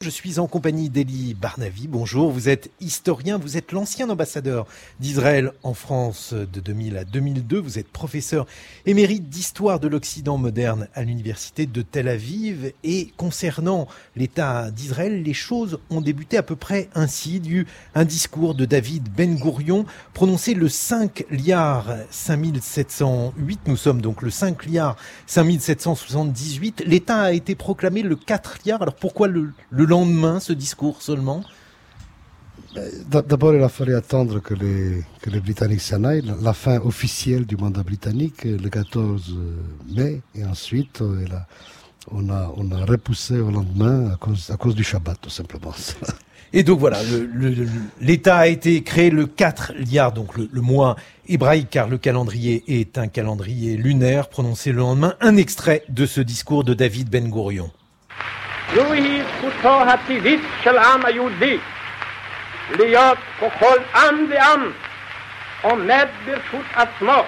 je suis en compagnie d'Eli Barnavi. Bonjour, vous êtes historien, vous êtes l'ancien ambassadeur d'Israël en France de 2000 à 2002. Vous êtes professeur émérite d'histoire de l'Occident moderne à l'université de Tel Aviv. Et concernant l'État d'Israël, les choses ont débuté à peu près ainsi. Il y a eu un discours de David Ben-Gourion prononcé le 5 Iyar 5708. Nous sommes donc le 5 Iyar 5778. L'État a été proclamé le 4 Iyar. Alors pourquoi le lendemain, ce discours seulement? D'abord, il a fallu attendre que les Britanniques s'en aillent. La fin officielle du mandat britannique, le 14 mai. Et ensuite, on a repoussé au lendemain à cause du Shabbat, tout simplement. Et donc voilà, l'État a été créé le 4 Iyar, donc le mois hébraïque, car le calendrier est un calendrier lunaire, prononcé le lendemain. Un extrait de ce discours de David Ben-Gourion. זוהי זכותו הטבעית של העם היהודי להיות ככל עם ועם עומד ברשות עצמו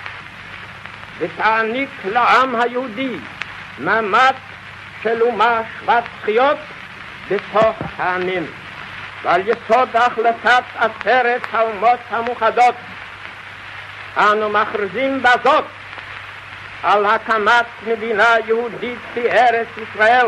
ותעניק לעם היהודי מעמד של אומה שוות זכויות בתוך העמים. ועל יסוד החלטת עצרת האומות המאוחדות אנו מכריזים בזאת על הקמת מדינה יהודית בארץ ישראל.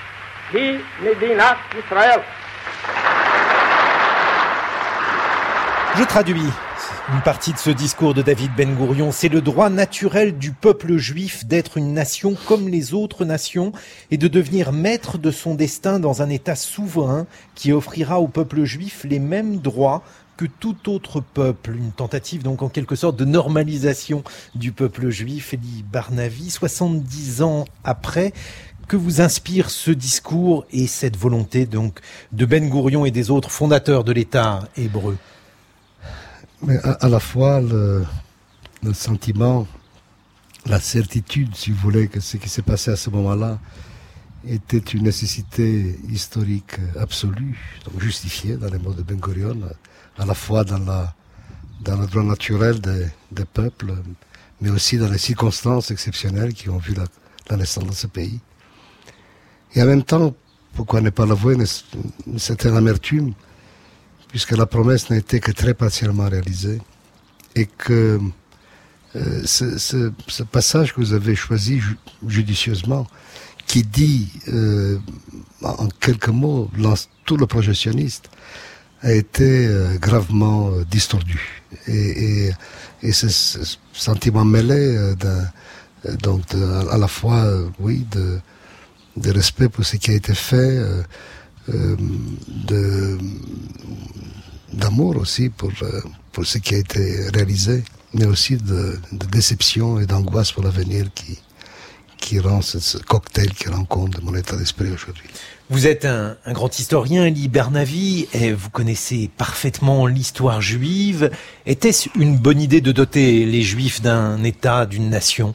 Je traduis une partie de ce discours de David Ben-Gourion. C'est le droit naturel du peuple juif d'être une nation comme les autres nations et de devenir maître de son destin dans un État souverain qui offrira au peuple juif les mêmes droits que tout autre peuple. Une tentative donc en quelque sorte de normalisation du peuple juif. Eli Barnavi, 70 ans après, que vous inspire ce discours et cette volonté donc de Ben-Gourion et des autres fondateurs de l'État hébreu? Mais à la fois le sentiment, la certitude, si vous voulez, que ce qui s'est passé à ce moment-là était une nécessité historique absolue, donc justifiée dans les mots de Ben-Gourion, à la fois dans le droit naturel des peuples, mais aussi dans les circonstances exceptionnelles qui ont vu la naissance de ce pays. Et en même temps, pourquoi ne pas l'avouer, une certaine amertume, puisque la promesse n'a été que très partiellement réalisée, et que ce passage que vous avez choisi judicieusement, qui dit en quelques mots tout le projet sioniste, a été gravement distordu. Et ce sentiment mêlé donc à la fois, oui, de respect pour ce qui a été fait, d'amour aussi pour ce qui a été réalisé, mais aussi de déception et d'angoisse pour l'avenir qui rend ce cocktail qui rend compte de mon état d'esprit aujourd'hui. Vous êtes un grand historien, Eli Barnavi, et vous connaissez parfaitement l'histoire juive. Était-ce une bonne idée de doter les Juifs d'un État, d'une nation?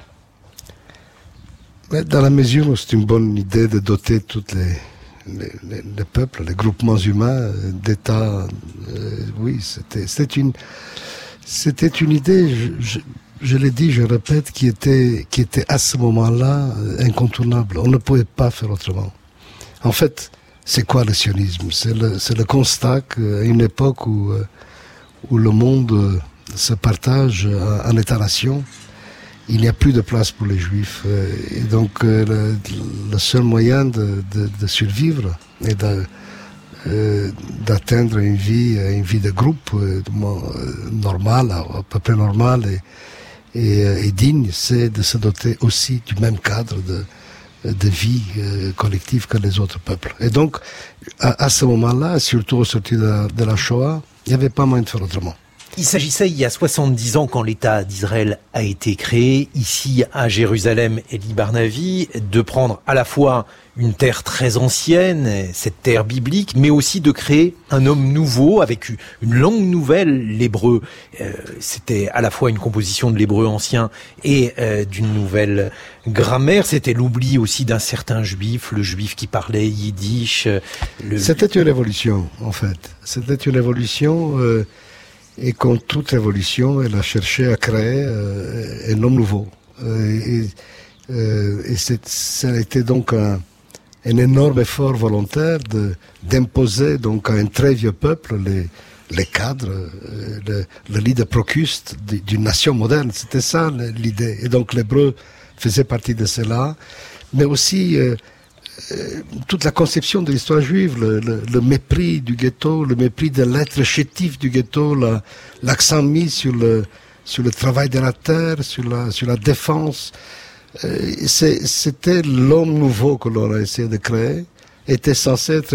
Dans la mesure où c'est une bonne idée de doter tous les peuples, les groupements humains d'États, oui, c'était une idée, je l'ai dit, je répète, qui était à ce moment-là incontournable. On ne pouvait pas faire autrement. En fait, c'est quoi le sionisme? C'est le constat qu'à une époque où le monde se partage en États-nations, il n'y a plus de place pour les Juifs. Et donc, le seul moyen de survivre et d'atteindre une vie de groupe normale, à peu près normale et digne, c'est de se doter aussi du même cadre de vie collective que les autres peuples. Et donc, à ce moment-là, surtout au sortir de la Shoah, il n'y avait pas moyen de faire autrement. Il s'agissait, il y a 70 ans, quand l'État d'Israël a été créé, ici à Jérusalem, Eli Barnavi, de prendre à la fois une terre très ancienne, cette terre biblique, mais aussi de créer un homme nouveau, avec une langue nouvelle, l'hébreu. C'était à la fois une composition de l'hébreu ancien et d'une nouvelle grammaire. C'était l'oubli aussi d'un certain juif, le juif qui parlait yiddish. C'était une révolution, en fait. C'était une révolution... Et comme toute révolution, elle a cherché à créer un homme nouveau. Ça a été donc un un énorme effort volontaire d'imposer donc à un très vieux peuple les cadres, le lit de Procuste d'une nation moderne. C'était ça l'idée. Et donc l'hébreu faisait partie de cela, mais aussi toute la conception de l'histoire juive, le mépris du ghetto, le mépris de l'être chétif du ghetto, l'accent mis sur le travail de la terre, sur la défense. C'était l'homme nouveau que l'on a essayé de créer, était censé être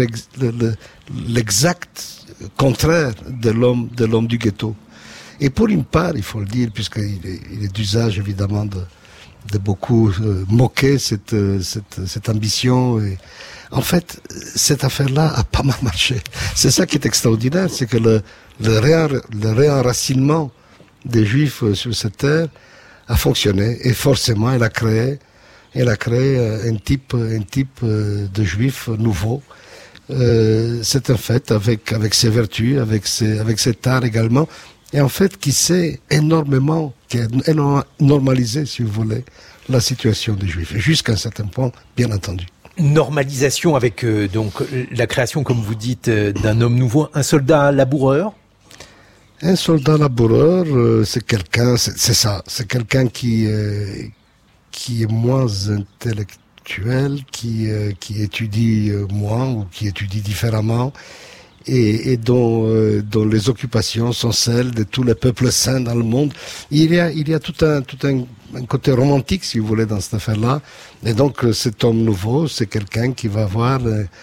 l'exact contraire de l'homme du ghetto. Et pour une part, il faut le dire, puisqu'il est d'usage évidemment de beaucoup moquer cette ambition. Et en fait, cette affaire-là a pas mal marché. C'est ça qui est extraordinaire, c'est que le réenracinement des Juifs sur cette terre a fonctionné, et forcément elle a créé un type de Juifs nouveau. C'est un fait avec ses vertus, avec cet art également, et en fait qui a énormément normalisé, si vous voulez, la situation des Juifs, jusqu'à un certain point, bien entendu. Normalisation avec donc la création, comme vous dites, d'un homme nouveau, un soldat laboureur. Un soldat laboureur, c'est quelqu'un qui est moins intellectuel, qui étudie moins ou qui étudie différemment, et dont les occupations sont celles de tous les peuples saints dans le monde. Il y a tout un côté romantique, si vous voulez, dans cette affaire-là. Et donc cet homme nouveau, c'est quelqu'un qui va avoir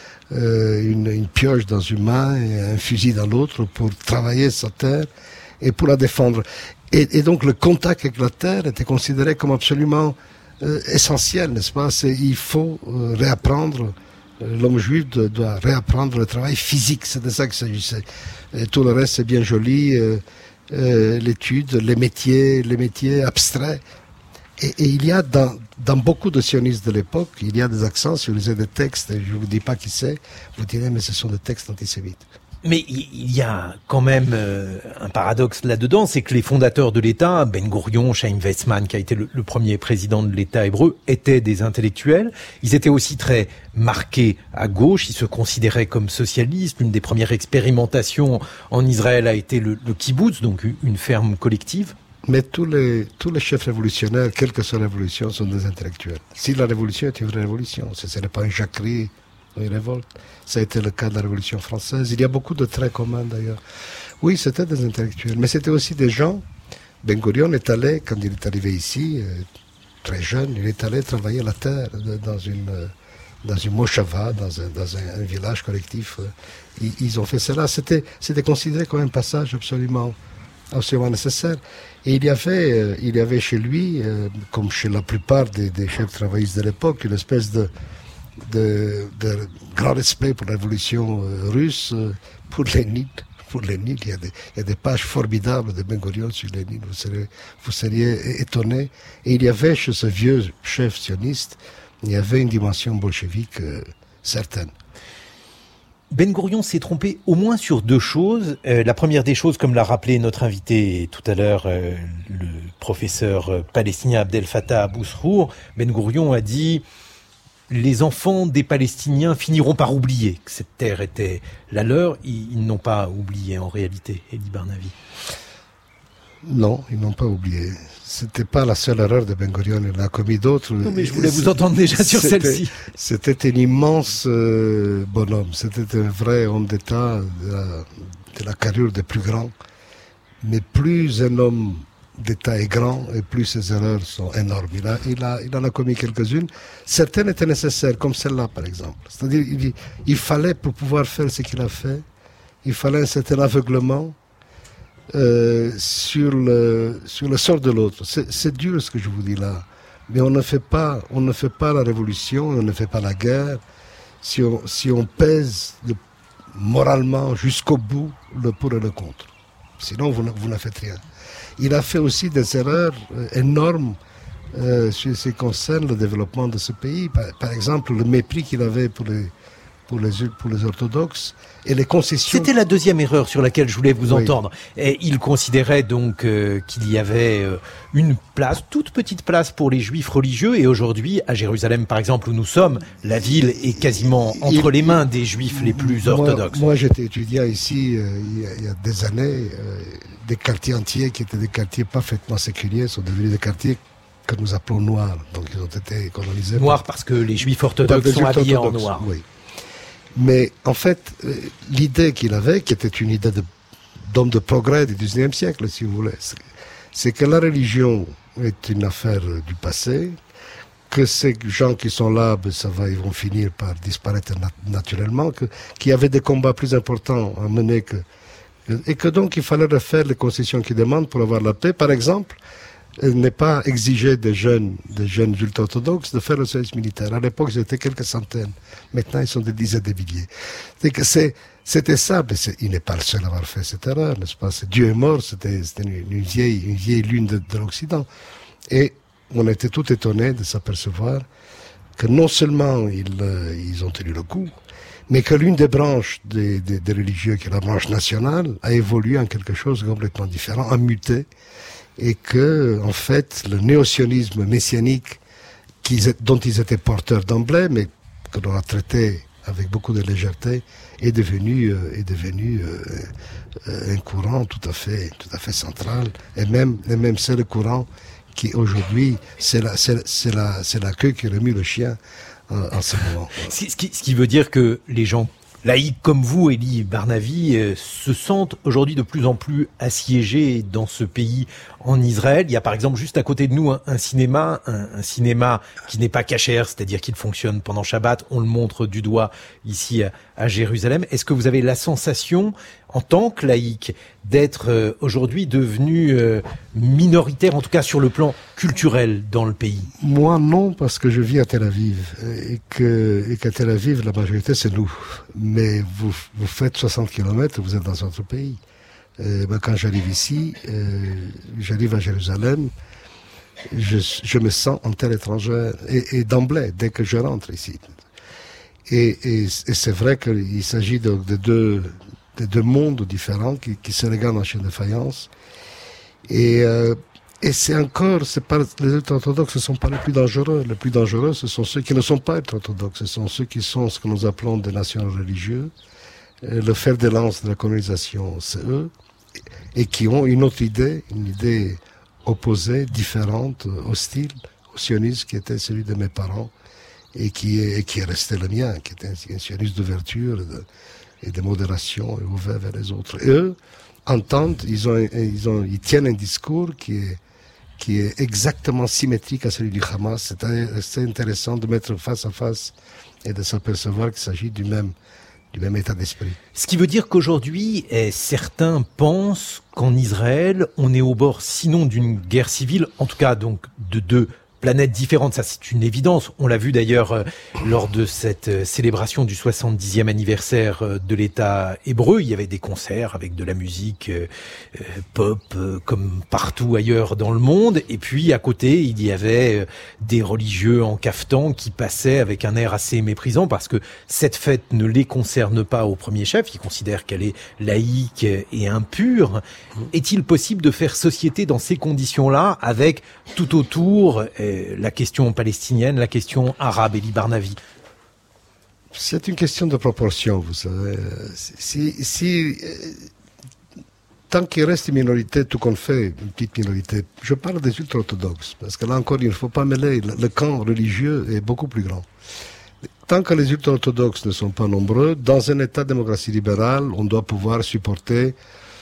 une pioche dans une main et un fusil dans l'autre pour travailler sa terre et pour la défendre. Et donc le contact avec la terre était considéré comme absolument essentiel, n'est-ce pas? Il faut réapprendre, l'homme juif doit réapprendre le travail physique, c'est de ça qu'il s'agissait. Et tout le reste c'est bien joli, l'étude, les métiers abstraits. Et il y a dans beaucoup de sionistes de l'époque, il y a des accents, si vous lisez des textes, je ne vous dis pas qui c'est, vous direz mais ce sont des textes antisémites. Mais il y a quand même un paradoxe là-dedans, c'est que les fondateurs de l'État, Ben Gourion, Chaim Weizmann, qui a été le premier président de l'État hébreu, étaient des intellectuels. Ils étaient aussi très marqués à gauche, ils se considéraient comme socialistes. L'une des premières expérimentations en Israël a été le kibbutz, donc une ferme collective. Mais tous les chefs révolutionnaires, quelle que soit la révolution, sont des intellectuels. Si la révolution est une vraie révolution, ce n'est pas une jacquerie, une révolte. Ça a été le cas de la Révolution française. Il y a beaucoup de traits communs d'ailleurs. Oui, c'était des intellectuels, mais c'était aussi des gens. Ben Gourion est allé, quand il est arrivé ici, très jeune, il est allé travailler la terre dans une moshava, dans un village collectif. Ils ont fait cela. C'était considéré comme un passage absolument nécessaire. Et il y avait chez lui, comme chez la plupart des chefs travaillistes de l'époque, une espèce de grand respect pour la révolution russe, pour Lénine. Pour Lénine, il y a des pages formidables de Ben Gourion sur Lénine, vous seriez étonné. Et il y avait chez ce vieux chef sioniste, il y avait une dimension bolchevique certaine. Ben Gourion s'est trompé au moins sur deux choses. La première des choses, comme l'a rappelé notre invité tout à l'heure, le professeur palestinien Abdel Fattah Abou Srour, Ben Gourion a dit « Les enfants des Palestiniens finiront par oublier que cette terre était la leur ». Ils n'ont pas oublié en réalité, Elie Barnavi. Non, ils n'ont pas oublié. C'était pas la seule erreur de Ben Gourion, il en a commis d'autres. Non, mais je voulais vous entendre déjà sur celle-ci. C'était un immense bonhomme, c'était un vrai homme d'État de la carrure des plus grands. Mais plus un homme d'État est grand, et plus ses erreurs sont énormes. Il en a commis quelques-unes. Certaines étaient nécessaires, comme celle-là par exemple. C'est-à-dire il fallait, pour pouvoir faire ce qu'il a fait, il fallait un certain aveuglement sur le sort de l'autre. C'est dur ce que je vous dis là, mais on ne fait pas la révolution, on ne fait pas la guerre si on pèse moralement jusqu'au bout le pour et le contre. Sinon vous ne faites rien. Il a fait aussi des erreurs énormes sur ce qui concerne le développement de ce pays. Par exemple, le mépris qu'il avait pour pour les orthodoxes et les concessions. C'était la deuxième erreur sur laquelle je voulais vous entendre. Et il considérait donc qu'il y avait une place, toute petite place pour les juifs religieux. Et aujourd'hui, à Jérusalem par exemple, où nous sommes, la ville est quasiment entre les mains des juifs les plus orthodoxes. Moi j'étais étudiant ici il y a des années. Des quartiers entiers qui étaient des quartiers parfaitement séculiers sont devenus des quartiers que nous appelons noirs. Donc ils ont été colonisés. Noirs parce que les juifs orthodoxes sont habillés en noir. Oui. Mais en fait, l'idée qu'il avait, qui était une idée d'homme de progrès du XIXe siècle, si vous voulez, c'est que la religion est une affaire du passé, que ces gens qui sont là, ils vont finir par disparaître naturellement, qu'il y avait des combats plus importants à mener et que donc il fallait refaire les concessions qu'ils demandent pour avoir la paix. Par exemple, n'est pas exigé des jeunes ultra-orthodoxes de faire le service militaire. À l'époque, ils étaient quelques centaines. Maintenant, ils sont des dizaines de milliers. C'était ça, mais il n'est pas le seul à avoir fait cette erreur, n'est-ce pas? Dieu est mort, c'était une vieille lune de l'Occident. Et on était tout étonnés de s'apercevoir que non seulement ils ont tenu le coup, mais que l'une des branches des religieux, qui est la branche nationale, a évolué en quelque chose de complètement différent, a muté, et que, en fait, le néo-sionisme messianique dont ils étaient porteurs d'emblée, mais que l'on a traité avec beaucoup de légèreté, est devenu un courant tout à fait central, et même c'est le courant qui aujourd'hui c'est la queue qui remue le chien en ce moment. Ce qui veut dire que les gens laïcs comme vous, Elie Barnavi, se sentent aujourd'hui de plus en plus assiégés dans ce pays, en Israël. Il y a par exemple juste à côté de nous un cinéma qui n'est pas cachère, c'est-à-dire qu'il fonctionne pendant Shabbat. On le montre du doigt ici à Jérusalem. Est-ce que vous avez la sensation, en tant que laïc, d'être aujourd'hui devenu minoritaire, en tout cas sur le plan culturel dans le pays? Moi non, parce que je vis à Tel Aviv et qu'à Tel Aviv la majorité c'est nous. Mais vous faites 60 km, vous êtes dans un autre pays. Quand j'arrive ici, j'arrive à Jérusalem, je me sens en terre étrangère et d'emblée dès que je rentre ici. Et c'est vrai qu'il s'agit de deux mondes différents qui se regardent en chaîne de faïence. Et c'est pas les ultra-orthodoxes ne sont pas les plus dangereux. Les plus dangereux, ce sont ceux qui ne sont pas ultra-orthodoxes. Ce sont ceux qui sont ce que nous appelons des nations religieux. Le fer de lance de la colonisation, c'est eux. Et qui ont une autre idée, une idée opposée, différente, hostile au sionisme qui était celui de mes parents et qui est resté le mien, qui était un sionisme d'ouverture et de modération et ouvert vers les autres. Et eux entendent, ils tiennent un discours qui est exactement symétrique à celui du Hamas. C'est intéressant de mettre face à face et de s'apercevoir qu'il s'agit du même état d'esprit. Ce qui veut dire qu'aujourd'hui, certains pensent qu'en Israël, on est au bord, sinon d'une guerre civile, en tout cas donc de deux planètes différentes. Ça, c'est une évidence. On l'a vu d'ailleurs lors de cette célébration du 70e anniversaire de l'État hébreu. Il y avait des concerts avec de la musique pop comme partout ailleurs dans le monde. Et puis à côté, il y avait des religieux en caftan qui passaient avec un air assez méprisant parce que cette fête ne les concerne pas au premier chef. Ils considèrent qu'elle est laïque et impure. Est-il possible de faire société dans ces conditions-là avec tout autour la question palestinienne, la question arabe, Elie Barnavi? C'est une question de proportion, vous savez. Tant qu'il reste une minorité, tout qu'on fait, une petite minorité, je parle des ultra-orthodoxes, parce que là encore, il ne faut pas mêler, le camp religieux est beaucoup plus grand. Tant que les ultra-orthodoxes ne sont pas nombreux, dans un État de démocratie libérale, on doit pouvoir supporter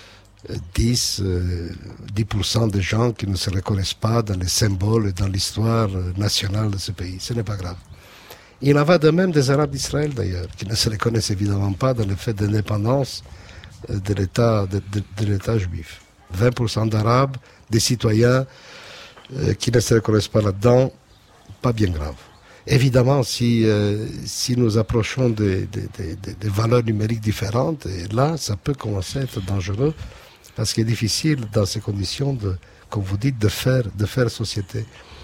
10% des gens qui ne se reconnaissent pas dans les symboles et dans l'histoire nationale de ce pays. Ce n'est pas grave. Il en va de même des Arabes d'Israël d'ailleurs, qui ne se reconnaissent évidemment pas dans le fait d'indépendance de l'État juif. 20% d'Arabes, des citoyens qui ne se reconnaissent pas là-dedans, pas bien grave. Évidemment, si nous approchons des valeurs numériques différentes, et là, ça peut commencer à être dangereux, parce qu'il est difficile, dans ces conditions, comme vous dites, de faire société.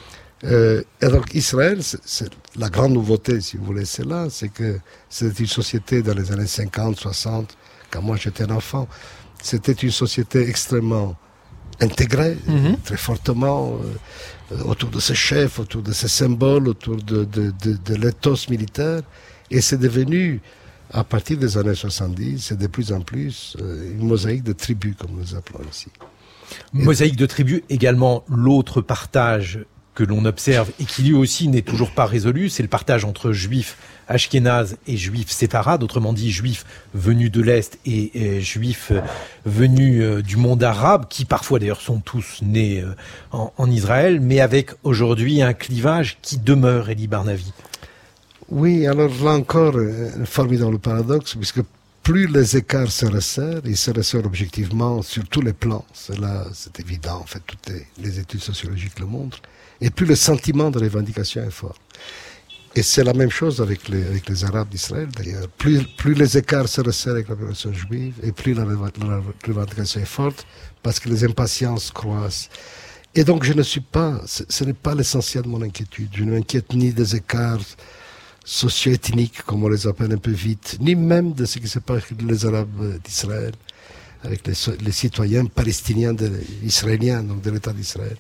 Et donc Israël, c'est la grande nouveauté, si vous voulez, c'est que c'était une société dans les années 50, 60, quand moi j'étais un enfant, c'était une société extrêmement intégrée, très fortement, autour de ses chefs, autour de ses symboles, autour de l'éthos militaire, et c'est devenu, à partir des années 70, c'est de plus en plus une mosaïque de tribus, comme nous appelons ici. Mosaïque de tribus, également l'autre partage que l'on observe et qui lui aussi n'est toujours pas résolu, c'est le partage entre juifs ashkénazes et juifs séfarades, autrement dit juifs venus de l'Est et juifs venus du monde arabe, qui parfois d'ailleurs sont tous nés en Israël, mais avec aujourd'hui un clivage qui demeure, Elie Barnavi. Oui, alors là encore, un formidable paradoxe, puisque plus les écarts se resserrent, ils se resserrent objectivement sur tous les plans. C'est évident, en fait, toutes les études sociologiques le montrent. Et plus le sentiment de revendication est fort. Et c'est la même chose avec les Arabes d'Israël, d'ailleurs. Plus les écarts se resserrent avec la population juive, et plus la revendication est forte, parce que les impatiences croissent. Et donc, ce n'est pas l'essentiel de mon inquiétude. Je ne m'inquiète ni des écarts socio-ethniques, comme on les appelle un peu vite, ni même de ce qui se passe avec les Arabes d'Israël, avec les citoyens palestiniens israéliens, donc de l'État d'Israël.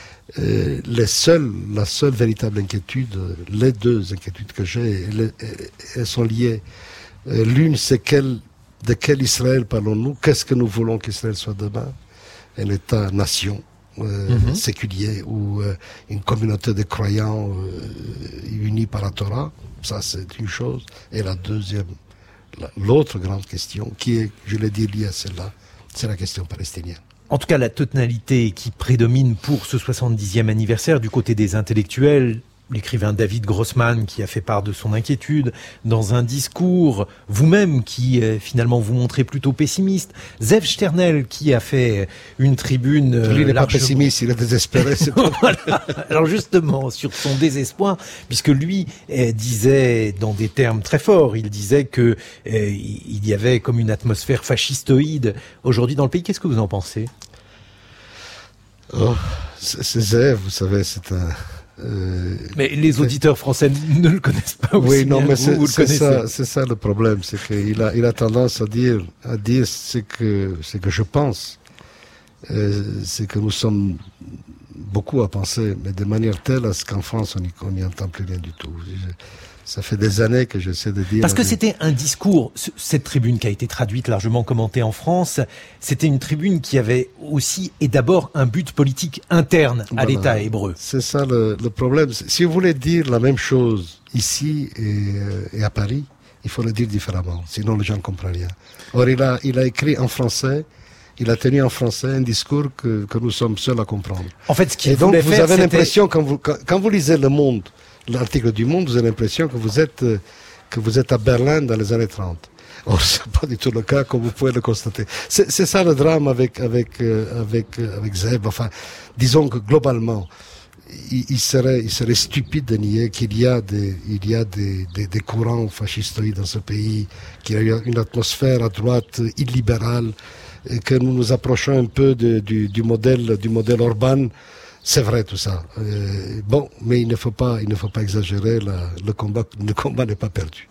La seule véritable inquiétude, les deux inquiétudes que j'ai, elles sont liées. L'une, c'est de quel Israël parlons-nous? Qu'est-ce que nous voulons qu'Israël soit demain? Un État-nation séculier ou une communauté de croyants unis par la Torah, ça c'est une chose. Et la deuxième, l'autre grande question, qui est, je l'ai dit, liée à celle-là, c'est la question palestinienne. En tout cas, la tonalité qui prédomine pour ce 70e anniversaire du côté des intellectuels, l'écrivain David Grossman qui a fait part de son inquiétude dans un discours, vous-même qui finalement vous montrez plutôt pessimiste, Zev Sternel qui a fait une tribune... Lui, il n'est pas pessimiste, il est désespéré. Voilà. Alors justement, sur son désespoir, puisque lui disait dans des termes très forts, il disait que il y avait comme une atmosphère fascistoïde aujourd'hui dans le pays. Qu'est-ce que vous en pensez? C'est Zev, vous savez, c'est un... mais les auditeurs français ne le connaissent pas aussi. Oui, non, bien mais vous le connaissez. c'est ça le problème, c'est qu'il a tendance à dire ce que je pense. C'est que nous sommes beaucoup à penser, mais de manière telle à ce qu'en France on n'y entend plus rien du tout. Ça fait des années que j'essaie de dire... Parce que c'était un discours, cette tribune qui a été traduite, largement commentée en France, c'était une tribune qui avait aussi et d'abord un but politique interne à l'État hébreu. C'est ça le problème. Si vous voulez dire la même chose ici et à Paris, il faut le dire différemment, sinon les gens ne comprennent rien. Or, il a écrit en français, il a tenu en français un discours que nous sommes seuls à comprendre. En fait, ce qu'il et donc, voulait vous faire, avez l'impression, quand vous lisez Le Monde, l'article du Monde, vous avez l'impression que vous êtes à Berlin dans les années 30. Or, c'est pas du tout le cas, comme vous pouvez le constater. C'est ça le drame avec Zev. Enfin, disons que globalement, il serait stupide de nier qu'il y a des courants fascistoïdes dans ce pays, qu'il y a une atmosphère à droite illibérale, et que nous nous approchons un peu du modèle Orban. C'est vrai tout ça. Mais il ne faut pas exagérer. Le combat n'est pas perdu.